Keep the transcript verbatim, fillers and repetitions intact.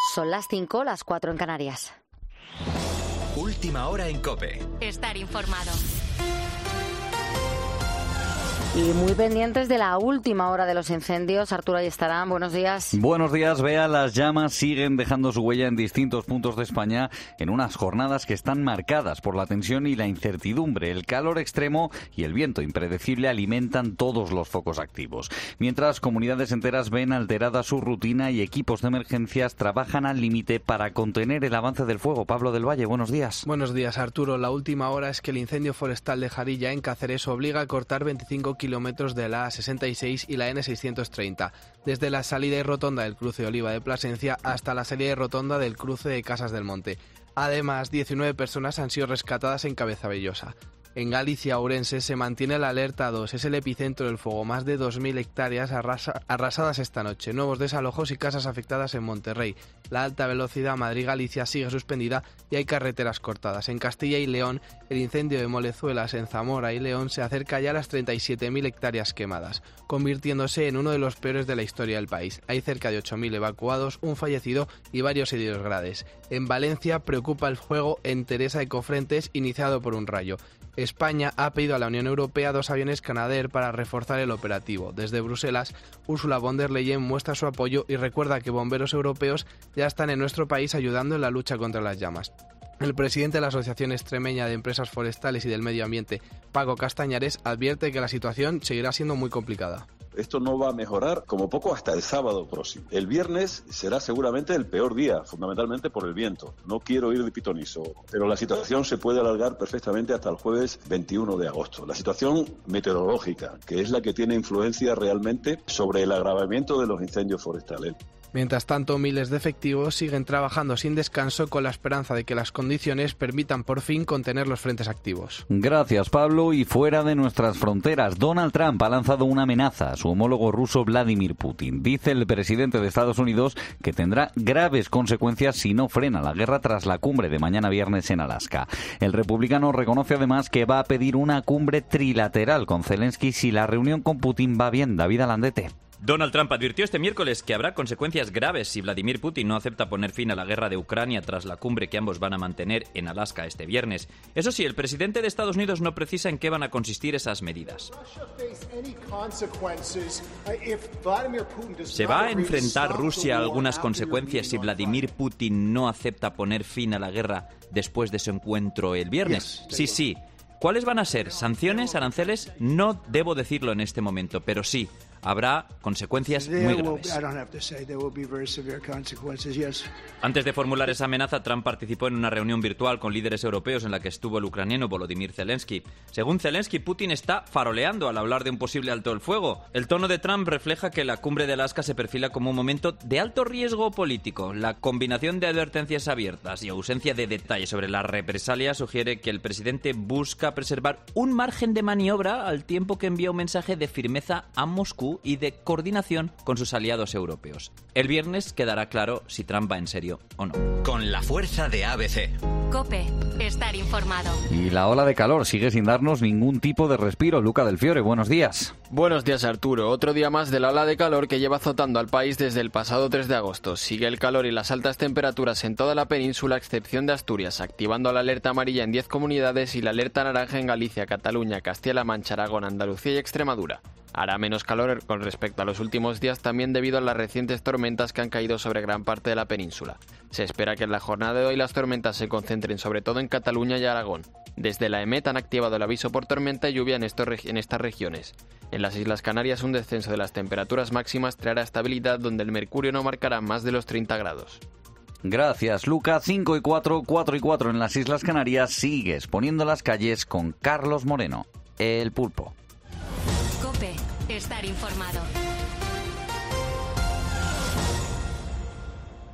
Son las cinco, las cuatro en Canarias. Última hora en COPE. Estar informado. Y muy pendientes de la última hora de los incendios. Arturo Ayestarán, buenos días. Buenos días, Bea. Las llamas siguen dejando su huella en distintos puntos de España en unas jornadas que están marcadas por la tensión y la incertidumbre. El calor extremo y el viento impredecible alimentan todos los focos activos. Mientras comunidades enteras ven alterada su rutina y equipos de emergencias trabajan al límite para contener el avance del fuego. Pablo del Valle, buenos días. Buenos días, Arturo. La última hora es que el incendio forestal de Jarilla, en Cáceres, obliga a cortar veinticinco kilómetros de la A sesenta y seis y la N seiscientos treinta, desde la salida y rotonda del cruce Oliva de Plasencia hasta la salida y rotonda del cruce de Casas del Monte. Además, diecinueve personas han sido rescatadas en Cabezabellosa. En Galicia, Ourense, se mantiene la alerta dos. Es el epicentro del fuego. Más de dos mil hectáreas arrasa, arrasadas esta noche. Nuevos desalojos y casas afectadas en Monterrey. La alta velocidad Madrid-Galicia sigue suspendida y hay carreteras cortadas. En Castilla y León, el incendio de Molezuelas en Zamora y León se acerca ya a las treinta y siete mil hectáreas quemadas, convirtiéndose en uno de los peores de la historia del país. Hay cerca de ocho mil evacuados, un fallecido y varios heridos graves. En Valencia preocupa el fuego en Teresa de Cofrentes, iniciado por un rayo. España ha pedido a la Unión Europea dos aviones Canadair para reforzar el operativo. Desde Bruselas, Ursula von der Leyen muestra su apoyo y recuerda que bomberos europeos ya están en nuestro país ayudando en la lucha contra las llamas. El presidente de la Asociación Extremeña de Empresas Forestales y del Medio Ambiente, Paco Castañares, advierte que la situación seguirá siendo muy complicada. Esto no va a mejorar como poco hasta el sábado próximo. El viernes será seguramente el peor día, fundamentalmente por el viento. No quiero ir de pitonizo, pero la situación se puede alargar perfectamente hasta el jueves veintiuno de agosto. La situación meteorológica, que es la que tiene influencia realmente sobre el agravamiento de los incendios forestales. Mientras tanto, miles de efectivos siguen trabajando sin descanso con la esperanza de que las condiciones permitan por fin contener los frentes activos. Gracias, Pablo. Y fuera de nuestras fronteras, Donald Trump ha lanzado una amenaza a su homólogo ruso Vladimir Putin. Dice el presidente de Estados Unidos que tendrá graves consecuencias si no frena la guerra tras la cumbre de mañana viernes en Alaska. El republicano reconoce además que va a pedir una cumbre trilateral con Zelensky si la reunión con Putin va bien. David Alandete. Donald Trump advirtió este miércoles que habrá consecuencias graves si Vladimir Putin no acepta poner fin a la guerra de Ucrania tras la cumbre que ambos van a mantener en Alaska este viernes. Eso sí, el presidente de Estados Unidos no precisa en qué van a consistir esas medidas. ¿Se va a enfrentar Rusia a algunas consecuencias si Vladimir Putin no acepta poner fin a la guerra después de su encuentro el viernes? Sí, sí. ¿Cuáles van a ser? ¿Sanciones? ¿Aranceles? No debo decirlo en este momento, pero sí. Habrá consecuencias muy graves. Antes de formular esa amenaza, Trump participó en una reunión virtual con líderes europeos en la que estuvo el ucraniano Volodymyr Zelensky. Según Zelensky, Putin está faroleando al hablar de un posible alto el fuego. El tono de Trump refleja que la cumbre de Alaska se perfila como un momento de alto riesgo político. La combinación de advertencias abiertas y ausencia de detalles sobre la represalia sugiere que el presidente busca preservar un margen de maniobra al tiempo que envía un mensaje de firmeza a Moscú y de coordinación con sus aliados europeos. El viernes quedará claro si Trump va en serio o no. Con la fuerza de A B C. COPE. Estar informado. Y la ola de calor sigue sin darnos ningún tipo de respiro. Luca del Fiore, buenos días. Buenos días, Arturo. Otro día más de la ola de calor que lleva azotando al país desde el pasado tres de agosto. Sigue el calor y las altas temperaturas en toda la península, a excepción de Asturias, activando la alerta amarilla en diez comunidades y la alerta naranja en Galicia, Cataluña, Castilla-La Mancha, Aragón, Andalucía y Extremadura. Hará menos calor con respecto a los últimos días también debido a las recientes tormentas que han caído sobre gran parte de la península. Se espera que en la jornada de hoy las tormentas se concentren sobre todo en Cataluña y Aragón. Desde la EMET han activado el aviso por tormenta y lluvia en, estos, en estas regiones. En las Islas Canarias un descenso de las temperaturas máximas traerá estabilidad donde el mercurio no marcará más de los treinta grados. Gracias, Luca. cinco y cuatro, cuatro y cuatro en las Islas Canarias. Sigues poniendo las calles con Carlos Moreno, el Pulpo. COPE. Estar informado.